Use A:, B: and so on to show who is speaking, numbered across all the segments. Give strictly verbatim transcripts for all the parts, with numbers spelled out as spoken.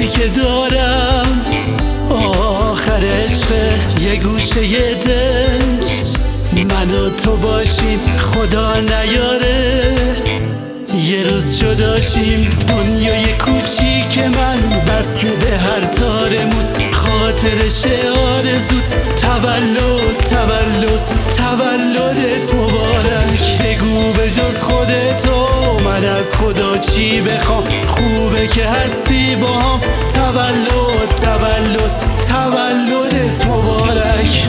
A: حسی که دارم آخر عشق یه گوشه یه دل من و تو باشیم خدا نیاره یه روز جداشیم دنیای کوچیک من بسته به هر تارمون خاطرش آرزود تولد تولد تولدت مبارک بگو به جز خودتو من از خدا چی بخوام خوبه که هستی با هم تولد تولد تولدت مبارک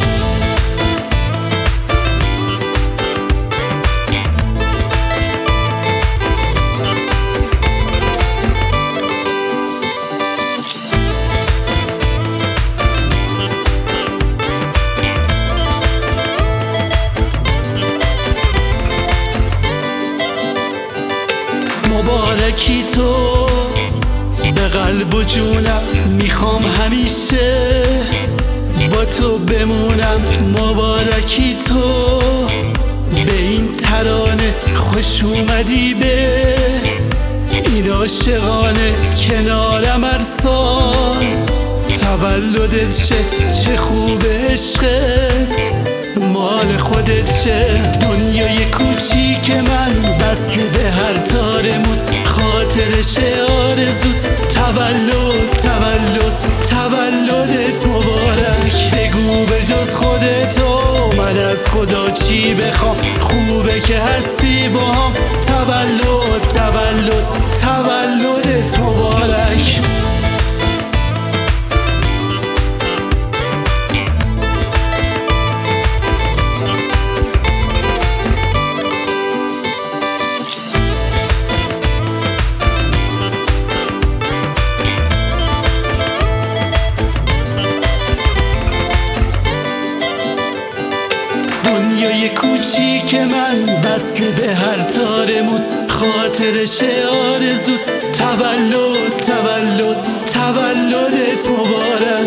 A: مبارکی تو به قلب و جونم میخوام همیشه با تو بمونم مبارکی تو به این ترانه خوش اومدی به این عاشقانه کنارم هر سال تولدت شه چه خوبه عشقت مال خودت شه دنیای کوچیک من بسته به هر تارمون خاطرش آرزود تولد تولد تولدت مبارک بگو به جز خودتو من از خدا چی بخوام خوبه که هستی با هم تولد تولد تولدت مبارک دنیای کوچیک من وصل به هر تارمون خاطرش آرزود تولد تولد تولدت مبارک